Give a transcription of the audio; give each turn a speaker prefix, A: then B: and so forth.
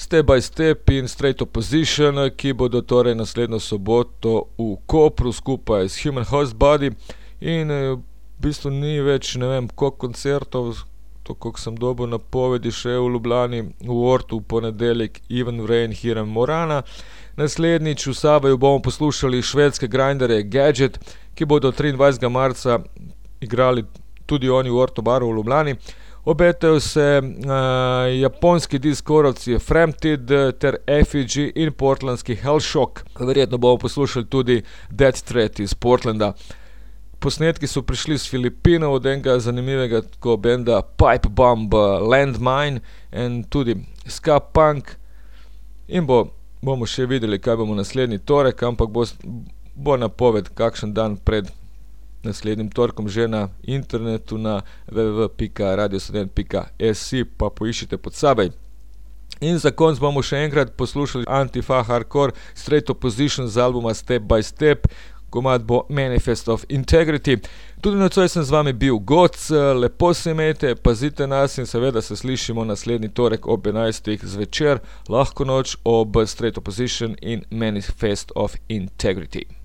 A: Step by Step in Straight Opposition, ki bodo torej naslednjo soboto v Kopru skupaj s Human Host Body in v bistvu ni več, ne vem, koliko koncertov, to koliko sem dobil napovedi še v Ljubljani, v Ortu v ponedeljek Even Rain, Hiram Morana. Naslednjič v Saveju bomo poslušali švedske grinderje Gadget, ki bodo 23. marca igrali tudi oni v Ortu baru v Ljubljani. Obetajo se japonski diskorovci Frampted ter Effigy in portlandski Hellshock. Verjetno bomo poslušali tudi Death Threat iz Portlanda. Posnetki so prišli z Filipinov od enega zanimivega tako benda Pipe Bomb Landmine in tudi Ska Punk. In bomo še videli, kaj bomo naslednji torek, ampak bo napoved kakšen dan pred naslednjim torkom že na internetu na www.radiostudent.si, pa poiščite pod Sabej. In za konc bomo še enkrat poslušali Antifa Hardcore Straight Opposition z albuma Step by Step. Komad bo Manifest of Integrity. Tudi nocoj sem z vami bil Goc, lepo se imejte, pazite nas in seveda se slišimo naslednji torek ob 11. zvečer, lahko noč ob Straight Opposition in Manifest of Integrity.